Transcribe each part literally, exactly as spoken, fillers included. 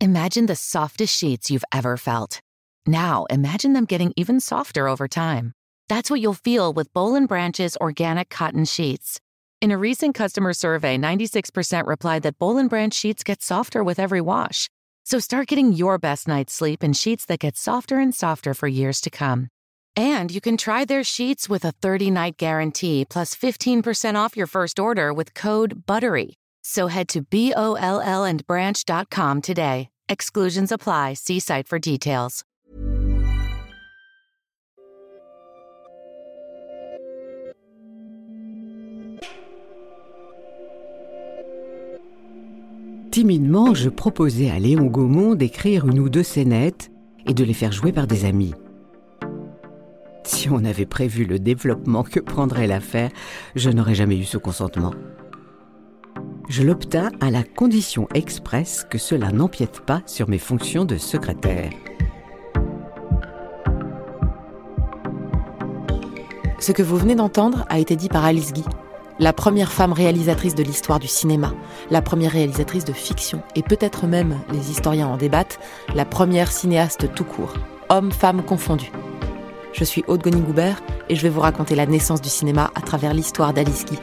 Imagine the softest sheets you've ever felt. Now, imagine them getting even softer over time. That's what you'll feel with Boll and Branch's organic cotton sheets. In a recent customer survey, ninety-six percent replied that Boll and Branch sheets get softer with every wash. So start getting your best night's sleep in sheets that get softer and softer for years to come. And you can try their sheets with a thirty-night guarantee plus fifteen percent off your first order with code BUTTERY. So head to B O L L and branch dot com today. Exclusions apply. See site for details. Timidement, je proposais à Léon Gaumont d'écrire une ou deux scénettes et de les faire jouer par des amis. Si on avait prévu le développement que prendrait l'affaire, je n'aurais jamais eu ce consentement. Je l'obtins à la condition expresse que cela n'empiète pas sur mes fonctions de secrétaire. Ce que vous venez d'entendre a été dit par Alice Guy, la première femme réalisatrice de l'histoire du cinéma, la première réalisatrice de fiction, et peut-être même, les historiens en débattent, la première cinéaste tout court, hommes-femmes confondus. Je suis Aude Goni-Goubert et je vais vous raconter la naissance du cinéma à travers l'histoire d'Alice Guy.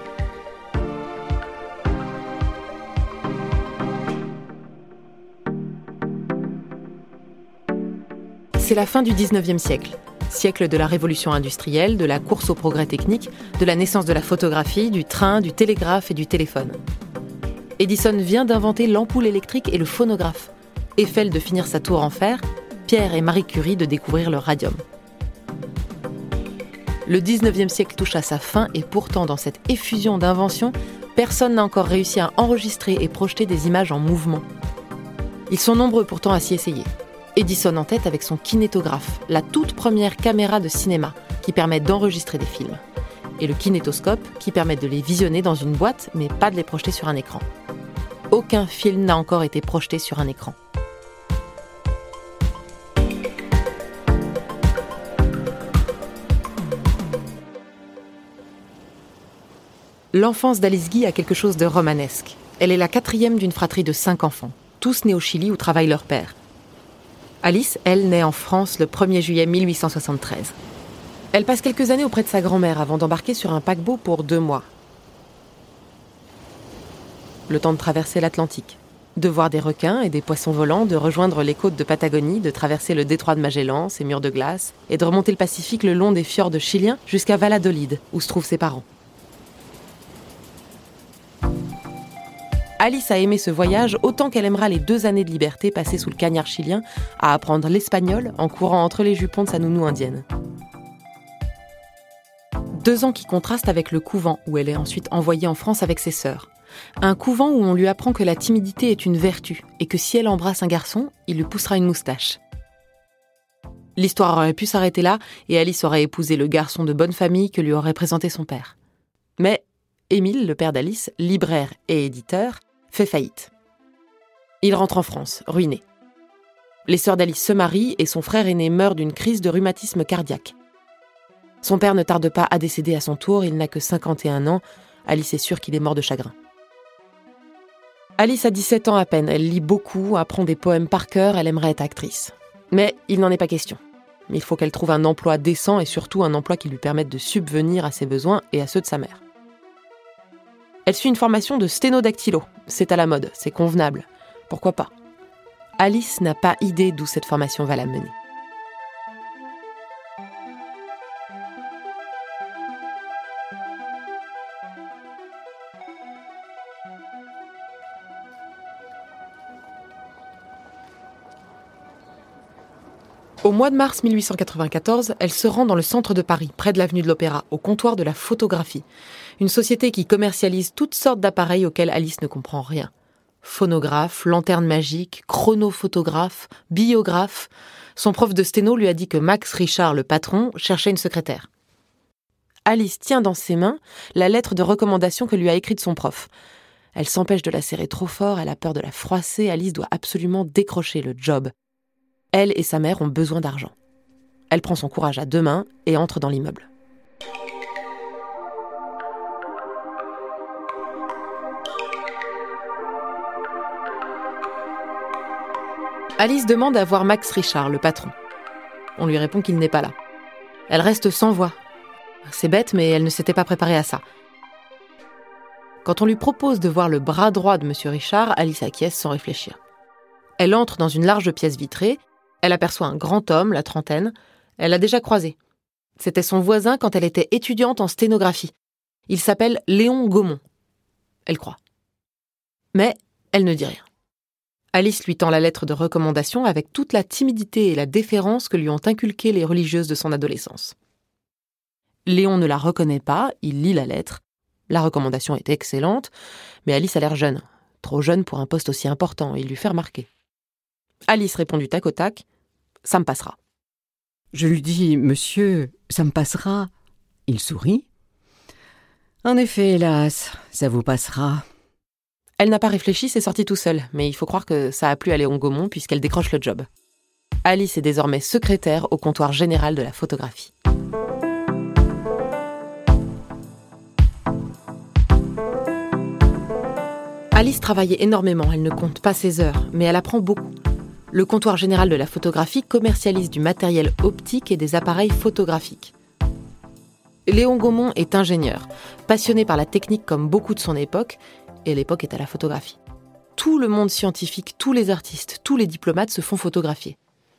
C'est la fin du dix-neuvième siècle. Siècle de la révolution industrielle, de la course au progrès technique, de la naissance de la photographie, du train, du télégraphe et du téléphone. Edison vient d'inventer l'ampoule électrique et le phonographe. Eiffel de finir sa tour en fer, Pierre et Marie Curie de découvrir le radium. Le dix-neuvième siècle touche à sa fin et pourtant dans cette effusion d'inventions, personne n'a encore réussi à enregistrer et projeter des images en mouvement. Ils sont nombreux pourtant à s'y essayer. Edison en tête avec son kinétographe, la toute première caméra de cinéma qui permet d'enregistrer des films. Et le kinétoscope qui permet de les visionner dans une boîte mais pas de les projeter sur un écran. Aucun film n'a encore été projeté sur un écran. L'enfance d'Alice Guy a quelque chose de romanesque. Elle est la quatrième d'une fratrie de cinq enfants, tous nés au Chili où travaille leur père. Alice, elle, naît en France le premier juillet mille huit cent soixante-treize. Elle passe quelques années auprès de sa grand-mère avant d'embarquer sur un paquebot pour deux mois. Le temps de traverser l'Atlantique, de voir des requins et des poissons volants, de rejoindre les côtes de Patagonie, de traverser le détroit de Magellan, ses murs de glace, et de remonter le Pacifique le long des fjords chiliens jusqu'à Valladolid, où se trouvent ses parents. Alice a aimé ce voyage autant qu'elle aimera les deux années de liberté passées sous le cagnard chilien à apprendre l'espagnol en courant entre les jupons de sa nounou indienne. Deux ans qui contrastent avec le couvent où elle est ensuite envoyée en France avec ses sœurs. Un couvent où on lui apprend que la timidité est une vertu et que si elle embrasse un garçon, il lui poussera une moustache. L'histoire aurait pu s'arrêter là et Alice aurait épousé le garçon de bonne famille que lui aurait présenté son père. Mais Émile, le père d'Alice, libraire et éditeur, fait faillite. Il rentre en France, ruiné. Les sœurs d'Alice se marient et son frère aîné meurt d'une crise de rhumatisme cardiaque. Son père ne tarde pas à décéder à son tour, il n'a que cinquante et un ans. Alice est sûre qu'il est mort de chagrin. Alice a dix-sept ans à peine, elle lit beaucoup, apprend des poèmes par cœur, elle aimerait être actrice. Mais il n'en est pas question. Il faut qu'elle trouve un emploi décent et surtout un emploi qui lui permette de subvenir à ses besoins et à ceux de sa mère. Elle suit une formation de sténodactylo. C'est à la mode, c'est convenable. Pourquoi pas ? Alice n'a pas idée d'où cette formation va la mener. Au mois de mars mille huit cent quatre-vingt-quatorze, elle se rend dans le centre de Paris, près de l'avenue de l'Opéra, au comptoir de la photographie. Une société qui commercialise toutes sortes d'appareils auxquels Alice ne comprend rien. Phonographe, lanterne magique, chronophotographe, biographe. Son prof de sténo lui a dit que Max Richard, le patron, cherchait une secrétaire. Alice tient dans ses mains la lettre de recommandation que lui a écrite son prof. Elle s'empêche de la serrer trop fort, elle a peur de la froisser, Alice doit absolument décrocher le job. Elle et sa mère ont besoin d'argent. Elle prend son courage à deux mains et entre dans l'immeuble. Alice demande à voir Max Richard, le patron. On lui répond qu'il n'est pas là. Elle reste sans voix. C'est bête, mais elle ne s'était pas préparée à ça. Quand on lui propose de voir le bras droit de M. Richard, Alice acquiesce sans réfléchir. Elle entre dans une large pièce vitrée. Elle aperçoit un grand homme, la trentaine. Elle l'a déjà croisé. C'était son voisin quand elle était étudiante en sténographie. Il s'appelle Léon Gaumont. Elle croit. Mais elle ne dit rien. Alice lui tend la lettre de recommandation avec toute la timidité et la déférence que lui ont inculquées les religieuses de son adolescence. Léon ne la reconnaît pas, il lit la lettre. La recommandation est excellente, mais Alice a l'air jeune. Trop jeune pour un poste aussi important, et il lui fait remarquer. Alice répond du tac au tac, « Ça me passera ». Je lui dis « Monsieur, ça me passera ». Il sourit. « En effet, hélas, ça vous passera ». Elle n'a pas réfléchi, c'est sorti tout seul, mais il faut croire que ça a plu à Léon Gaumont puisqu'elle décroche le job. Alice est désormais secrétaire au comptoir général de la photographie. Alice travaillait énormément, elle ne compte pas ses heures, mais elle apprend beaucoup. Le comptoir général de la photographie commercialise du matériel optique et des appareils photographiques. Léon Gaumont est ingénieur, passionné par la technique comme beaucoup de son époque, et l'époque est à la photographie. Tout le monde scientifique, tous les artistes, tous les diplomates se font photographier.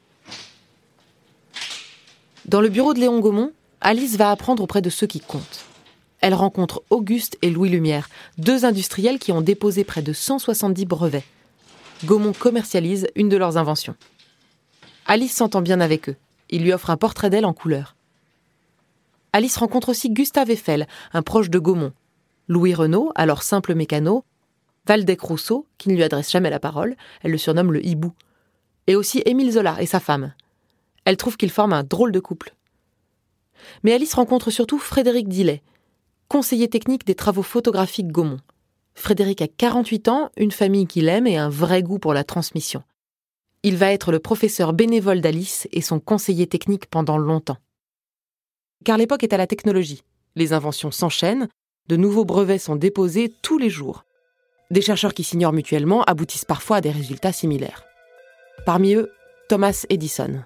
Dans le bureau de Léon Gaumont, Alice va apprendre auprès de ceux qui comptent. Elle rencontre Auguste et Louis Lumière, deux industriels qui ont déposé près de cent soixante-dix brevets. Gaumont commercialise une de leurs inventions. Alice s'entend bien avec eux. Il lui offre un portrait d'elle en couleur. Alice rencontre aussi Gustave Eiffel, un proche de Gaumont. Louis Renault, alors simple mécano, Waldeck-Rousseau, qui ne lui adresse jamais la parole, elle le surnomme le hibou, et aussi Émile Zola et sa femme. Elle trouve qu'ils forment un drôle de couple. Mais Alice rencontre surtout Frédéric Dillet, conseiller technique des travaux photographiques Gaumont. Frédéric a quarante-huit ans, une famille qu'il aime et un vrai goût pour la transmission. Il va être le professeur bénévole d'Alice et son conseiller technique pendant longtemps. Car l'époque est à la technologie. Les inventions s'enchaînent, de nouveaux brevets sont déposés tous les jours. Des chercheurs qui s'ignorent mutuellement aboutissent parfois à des résultats similaires. Parmi eux, Thomas Edison.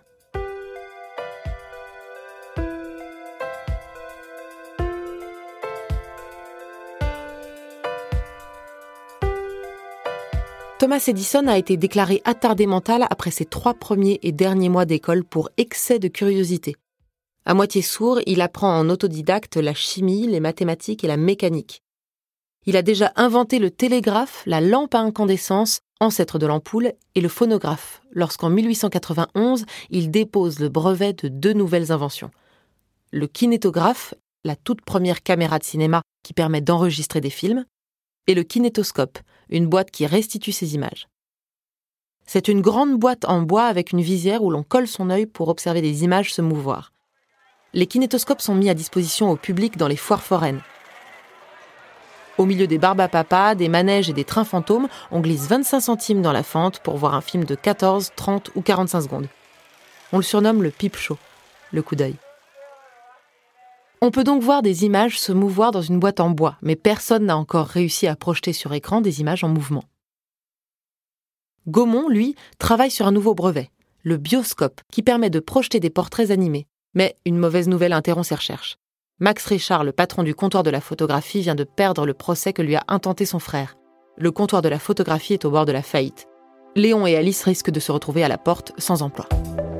Thomas Edison a été déclaré attardé mental après ses trois premiers et derniers mois d'école pour excès de curiosité. À moitié sourd, il apprend en autodidacte la chimie, les mathématiques et la mécanique. Il a déjà inventé le télégraphe, la lampe à incandescence, ancêtre de l'ampoule, et le phonographe, lorsqu'en mille huit cent quatre-vingt-onze, il dépose le brevet de deux nouvelles inventions. Le kinétographe, la toute première caméra de cinéma qui permet d'enregistrer des films, et le kinétoscope, une boîte qui restitue ses images. C'est une grande boîte en bois avec une visière où l'on colle son œil pour observer des images se mouvoir. Les kinétoscopes sont mis à disposition au public dans les foires foraines. Au milieu des barbes à papa, des manèges et des trains fantômes, on glisse vingt-cinq centimes dans la fente pour voir un film de quatorze, trente ou quarante-cinq secondes. On le surnomme le pipe show, le coup d'œil. On peut donc voir des images se mouvoir dans une boîte en bois, mais personne n'a encore réussi à projeter sur écran des images en mouvement. Gaumont, lui, travaille sur un nouveau brevet, le bioscope, qui permet de projeter des portraits animés. Mais une mauvaise nouvelle interrompt ses recherches. Max Richard, le patron du comptoir de la photographie, vient de perdre le procès que lui a intenté son frère. Le comptoir de la photographie est au bord de la faillite. Léon et Alice risquent de se retrouver à la porte sans emploi.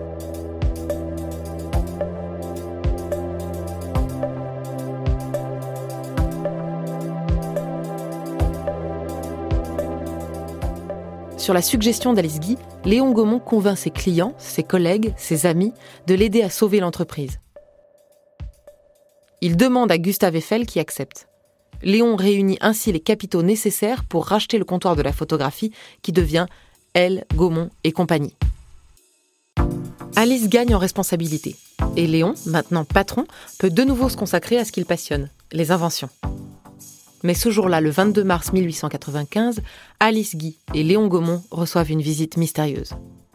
Sur la suggestion d'Alice Guy, Léon Gaumont convainc ses clients, ses collègues, ses amis de l'aider à sauver l'entreprise. Il demande à Gustave Eiffel qui accepte. Léon réunit ainsi les capitaux nécessaires pour racheter le comptoir de la photographie qui devient L, Gaumont et compagnie. Alice gagne en responsabilité et Léon, maintenant patron, peut de nouveau se consacrer à ce qu'il passionne, les inventions. Mais ce jour-là, le vingt-deux mars mille huit cent quatre-vingt-quinze, Alice Guy et Léon Gaumont reçoivent une visite mystérieuse.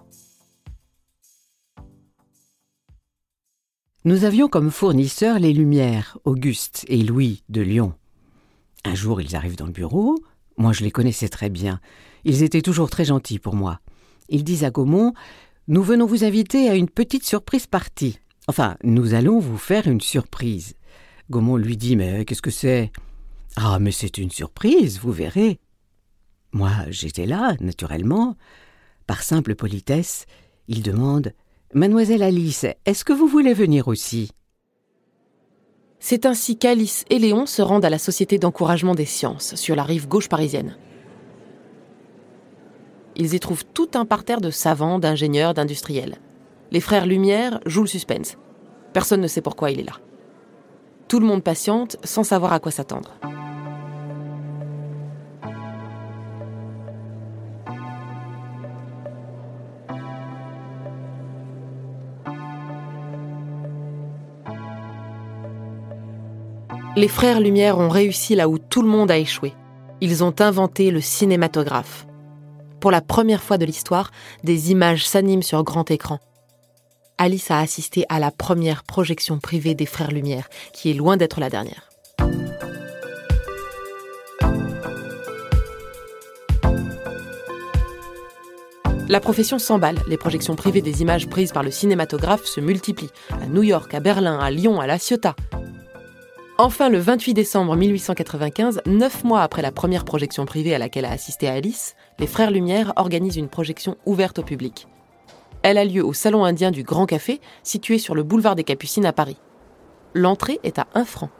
Nous avions comme fournisseurs les Lumières, Auguste et Louis de Lyon. Un jour, ils arrivent dans le bureau. Moi, je les connaissais très bien. Ils étaient toujours très gentils pour moi. Ils disent à Gaumont « Nous venons vous inviter à une petite surprise party. Enfin, nous allons vous faire une surprise. » Gaumont lui dit « Mais qu'est-ce que c'est ?»« Ah, mais c'est une surprise, vous verrez. » Moi, j'étais là, naturellement. Par simple politesse, il demande « Mademoiselle Alice, est-ce que vous voulez venir aussi ?» C'est ainsi qu'Alice et Léon se rendent à la Société d'encouragement des sciences, sur la rive gauche parisienne. Ils y trouvent tout un parterre de savants, d'ingénieurs, d'industriels. Les frères Lumière jouent le suspense. Personne ne sait pourquoi il est là. Tout le monde patiente, sans savoir à quoi s'attendre. Les frères Lumière ont réussi là où tout le monde a échoué. Ils ont inventé le cinématographe. Pour la première fois de l'histoire, des images s'animent sur grand écran. Alice a assisté à la première projection privée des frères Lumière, qui est loin d'être la dernière. La profession s'emballe. Les projections privées des images prises par le cinématographe se multiplient. À New York, à Berlin, à Lyon, à La Ciotat. Enfin, le vingt-huit décembre mille huit cent quatre-vingt-quinze, neuf mois après la première projection privée à laquelle a assisté Alice, les frères Lumière organisent une projection ouverte au public. Elle a lieu au Salon Indien du Grand Café, situé sur le boulevard des Capucines à Paris. L'entrée est à un franc.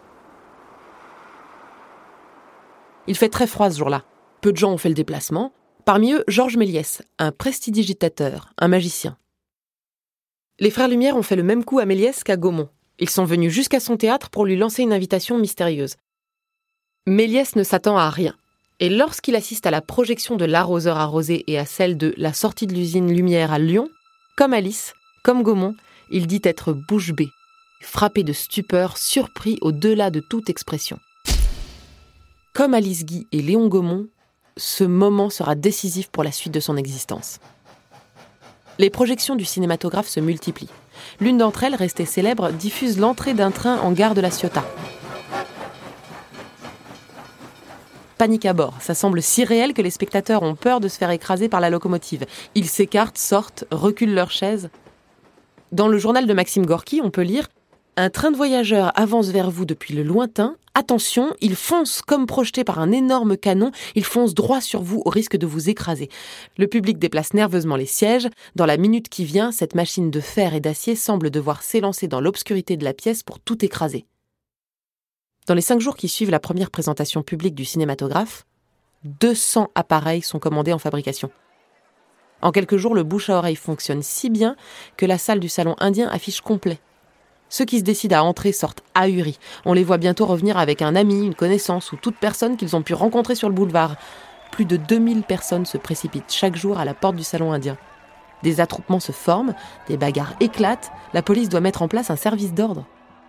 Il fait très froid ce jour-là. Peu de gens ont fait le déplacement. Parmi eux, Georges Méliès, un prestidigitateur, un magicien. Les frères Lumière ont fait le même coup à Méliès qu'à Gaumont. Ils sont venus jusqu'à son théâtre pour lui lancer une invitation mystérieuse. Méliès ne s'attend à rien. Et lorsqu'il assiste à la projection de L'arroseur arrosé et à celle de La sortie de l'usine Lumière à Lyon, comme Alice, comme Gaumont, il dit être bouche bée, frappé de stupeur, surpris au-delà de toute expression. Comme Alice Guy et Léon Gaumont, ce moment sera décisif pour la suite de son existence. Les projections du cinématographe se multiplient. L'une d'entre elles, restée célèbre, diffuse l'entrée d'un train en gare de La Ciotat. Panique à bord. Ça semble si réel que les spectateurs ont peur de se faire écraser par la locomotive. Ils s'écartent, sortent, reculent leurs chaises. Dans le journal de Maxime Gorky, on peut lire « Un train de voyageurs avance vers vous depuis le lointain. Attention, il fonce comme projeté par un énorme canon. Il fonce droit sur vous au risque de vous écraser. » Le public déplace nerveusement les sièges. Dans la minute qui vient, cette machine de fer et d'acier semble devoir s'élancer dans l'obscurité de la pièce pour tout écraser. Dans les cinq jours qui suivent la première présentation publique du cinématographe, deux cents appareils sont commandés en fabrication. En quelques jours, le bouche à oreille fonctionne si bien que la salle du Salon Indien affiche complet. Ceux qui se décident à entrer sortent ahuris. On les voit bientôt revenir avec un ami, une connaissance ou toute personne qu'ils ont pu rencontrer sur le boulevard. Plus de deux mille personnes se précipitent chaque jour à la porte du Salon Indien. Des attroupements se forment, des bagarres éclatent, la police doit mettre en place un service d'ordre.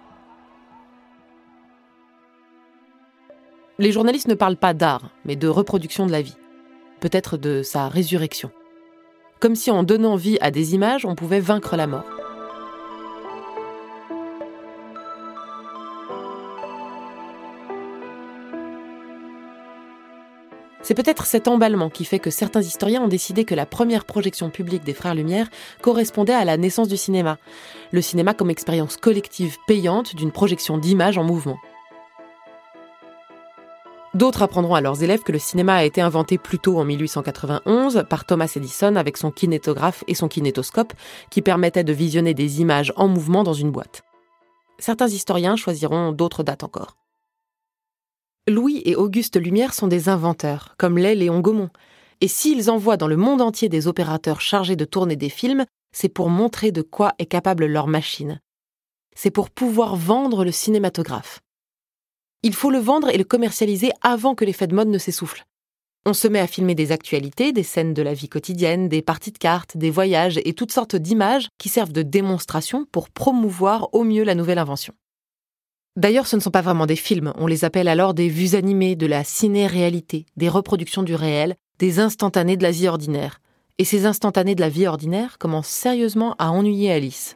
Les journalistes ne parlent pas d'art, mais de reproduction de la vie. Peut-être de sa résurrection. Comme si en donnant vie à des images, on pouvait vaincre la mort. C'est peut-être cet emballement qui fait que certains historiens ont décidé que la première projection publique des Frères Lumière correspondait à la naissance du cinéma. Le cinéma comme expérience collective payante d'une projection d'images en mouvement. D'autres apprendront à leurs élèves que le cinéma a été inventé plus tôt en mille huit cent quatre-vingt-onze par Thomas Edison avec son kinétographe et son kinétoscope qui permettaient de visionner des images en mouvement dans une boîte. Certains historiens choisiront d'autres dates encore. Louis et Auguste Lumière sont des inventeurs, comme l'est Léon Gaumont. Et s'ils envoient dans le monde entier des opérateurs chargés de tourner des films, c'est pour montrer de quoi est capable leur machine. C'est pour pouvoir vendre le cinématographe. Il faut le vendre et le commercialiser avant que l'effet de mode ne s'essouffle. On se met à filmer des actualités, des scènes de la vie quotidienne, des parties de cartes, des voyages et toutes sortes d'images qui servent de démonstration pour promouvoir au mieux la nouvelle invention. D'ailleurs, ce ne sont pas vraiment des films, on les appelle alors des vues animées, de la ciné-réalité, des reproductions du réel, des instantanés de la vie ordinaire. Et ces instantanés de la vie ordinaire commencent sérieusement à ennuyer Alice.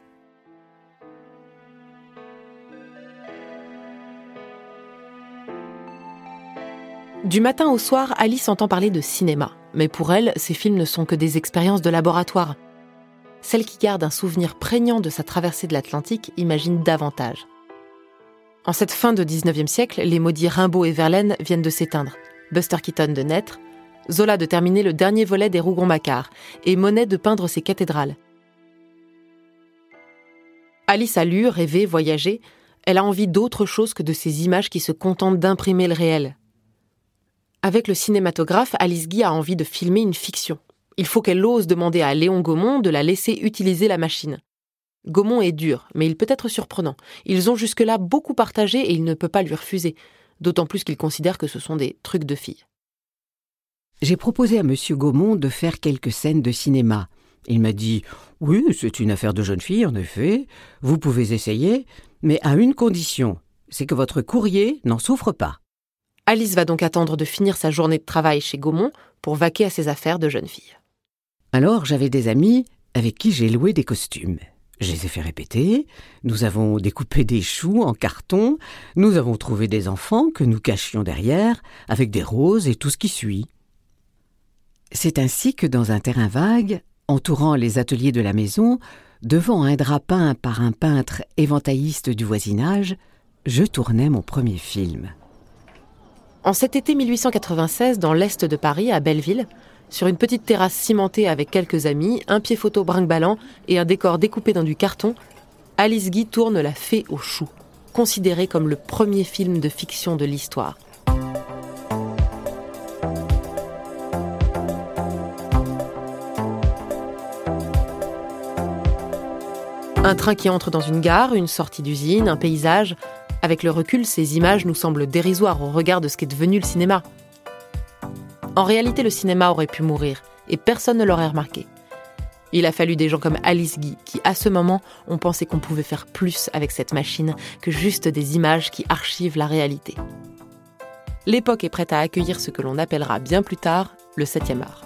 Du matin au soir, Alice entend parler de cinéma. mais pour elle, ces films ne sont que des expériences de laboratoire. Celle qui garde un souvenir prégnant de sa traversée de l'Atlantique imagine davantage. En cette fin de dix-neuvième siècle, les maudits Rimbaud et Verlaine viennent de s'éteindre, Buster Keaton de naître, Zola de terminer le dernier volet des Rougon-Macquart et Monet de peindre ses cathédrales. Alice a lu, rêvé, voyagé. Elle a envie d'autre chose que de ces images qui se contentent d'imprimer le réel. Avec le cinématographe, Alice Guy a envie de filmer une fiction. Il faut qu'elle ose demander à Léon Gaumont de la laisser utiliser la machine. Gaumont est dur, mais il peut être surprenant. Ils ont jusque-là beaucoup partagé et il ne peut pas lui refuser, d'autant plus qu'il considère que ce sont des trucs de filles. J'ai proposé à monsieur Gaumont de faire quelques scènes de cinéma. Il m'a dit « Oui, c'est une affaire de jeune fille, en effet. Vous pouvez essayer, mais à une condition, c'est que votre courrier n'en souffre pas. » Alice va donc attendre de finir sa journée de travail chez Gaumont pour vaquer à ses affaires de jeune fille. Alors, j'avais des amis avec qui j'ai loué des costumes. Je les ai fait répéter, nous avons découpé des choux en carton, nous avons trouvé des enfants que nous cachions derrière, avec des roses et tout ce qui suit. C'est ainsi que dans un terrain vague, entourant les ateliers de la maison, devant un drap peint par un peintre éventailliste du voisinage, je tournais mon premier film. En cet été mille huit cent quatre-vingt-seize, dans l'est de Paris, à Belleville, sur une petite terrasse cimentée avec quelques amis, un pied photo brinque-ballant et un décor découpé dans du carton, Alice Guy tourne La Fée aux choux, considéré comme le premier film de fiction de l'histoire. Un train qui entre dans une gare, une sortie d'usine, un paysage. Avec le recul, ces images nous semblent dérisoires au regard de ce qu'est devenu le cinéma. En réalité, le cinéma aurait pu mourir, et personne ne l'aurait remarqué. Il a fallu des gens comme Alice Guy, qui, à ce moment, ont pensé qu'on pouvait faire plus avec cette machine que juste des images qui archivent la réalité. L'époque est prête à accueillir ce que l'on appellera bien plus tard le septième art.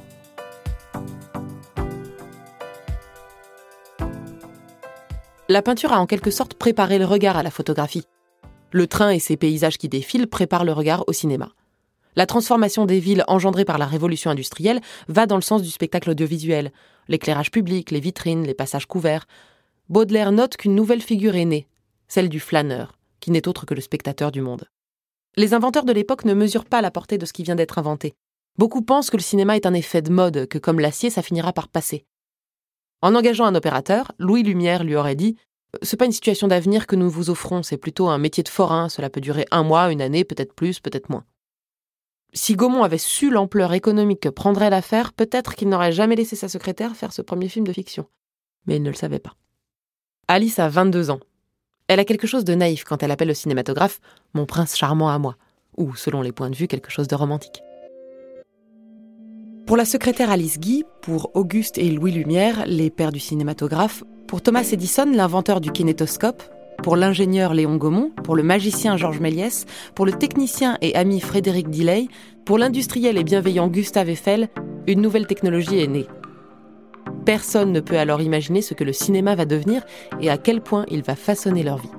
La peinture a en quelque sorte préparé le regard à la photographie. Le train et ses paysages qui défilent préparent le regard au cinéma. La transformation des villes engendrée par la révolution industrielle va dans le sens du spectacle audiovisuel. L'éclairage public, les vitrines, les passages couverts. Baudelaire note qu'une nouvelle figure est née, celle du flâneur, qui n'est autre que le spectateur du monde. Les inventeurs de l'époque ne mesurent pas la portée de ce qui vient d'être inventé. Beaucoup pensent que le cinéma est un effet de mode, que comme l'acier, ça finira par passer. En engageant un opérateur, Louis Lumière lui aurait dit « C'est pas une situation d'avenir que nous vous offrons, c'est plutôt un métier de forain, cela peut durer un mois, une année, peut-être plus, peut-être moins. » Si Gaumont avait su l'ampleur économique que prendrait l'affaire, peut-être qu'il n'aurait jamais laissé sa secrétaire faire ce premier film de fiction. Mais il ne le savait pas. Alice a vingt-deux ans. Elle a quelque chose de naïf quand elle appelle le cinématographe « mon prince charmant à moi », ou, selon les points de vue, quelque chose de romantique. Pour la secrétaire Alice Guy, pour Auguste et Louis Lumière, les pères du cinématographe, pour Thomas Edison, l'inventeur du kinétoscope, pour l'ingénieur Léon Gaumont, pour le magicien Georges Méliès, pour le technicien et ami Frédéric Dilley, pour l'industriel et bienveillant Gustave Eiffel, une nouvelle technologie est née. Personne ne peut alors imaginer ce que le cinéma va devenir et à quel point il va façonner leur vie.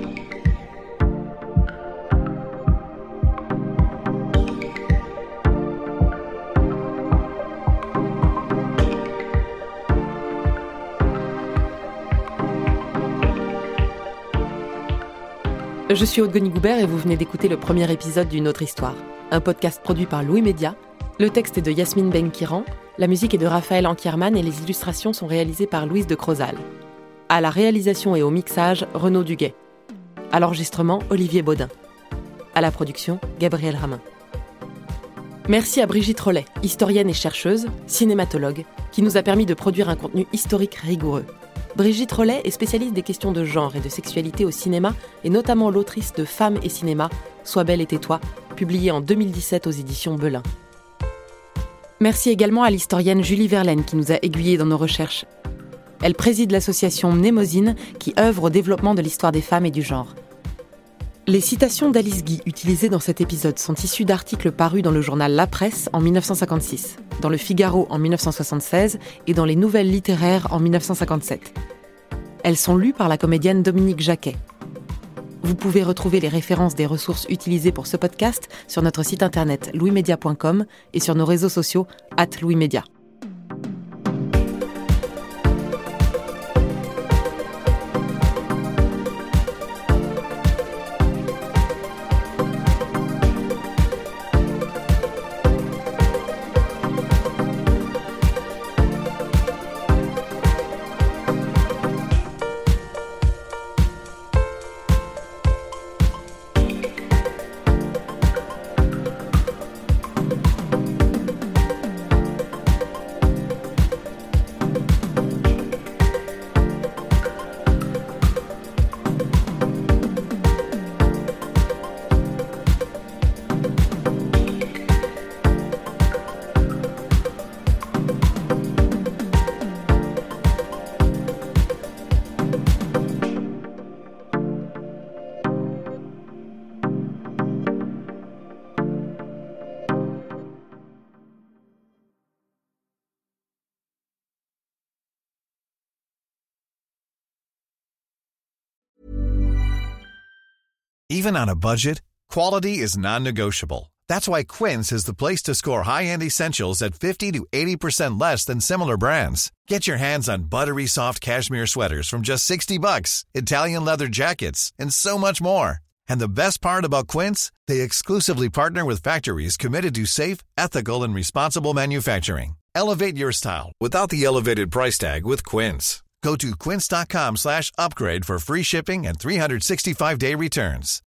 Je suis Aude Goni-Goubert et vous venez d'écouter le premier épisode d'une autre histoire. Un podcast produit par Louis Média. Le texte est de Yasmine Benkiran, la musique est de Raphaël Ankierman et les illustrations sont réalisées par Louise de Crozal. À la réalisation et au mixage, Renaud Duguet. À l'enregistrement, Olivier Baudin. À la production, Gabriel Ramin. Merci à Brigitte Rollet, historienne et chercheuse, cinématologue, qui nous a permis de produire un contenu historique rigoureux. Brigitte Rollet est spécialiste des questions de genre et de sexualité au cinéma et notamment l'autrice de Femmes et cinéma, Sois belle et tais-toi, publiée en deux mille dix-sept aux éditions Belin. Merci également à l'historienne Julie Verlaine qui nous a aiguillés dans nos recherches. Elle préside l'association Mnémosine qui œuvre au développement de l'histoire des femmes et du genre. Les citations d'Alice Guy utilisées dans cet épisode sont issues d'articles parus dans le journal La Presse en dix-neuf cent cinquante-six, dans le Figaro en dix-neuf cent soixante-seize et dans les Nouvelles littéraires en dix-neuf cent cinquante-sept. Elles sont lues par la comédienne Dominique Jacquet. Vous pouvez retrouver les références des ressources utilisées pour ce podcast sur notre site internet louis media point com et sur nos réseaux sociaux arobase louis media. Even on a budget, quality is non-negotiable. That's why Quince is the place to score high-end essentials at fifty to eighty percent less than similar brands. Get your hands on buttery soft cashmere sweaters from just sixty bucks, Italian leather jackets, and so much more. And the best part about Quince, they exclusively partner with factories committed to safe, ethical, and responsible manufacturing. Elevate your style without the elevated price tag with Quince. Go to quince.com slash upgrade for free shipping and three sixty-five day returns.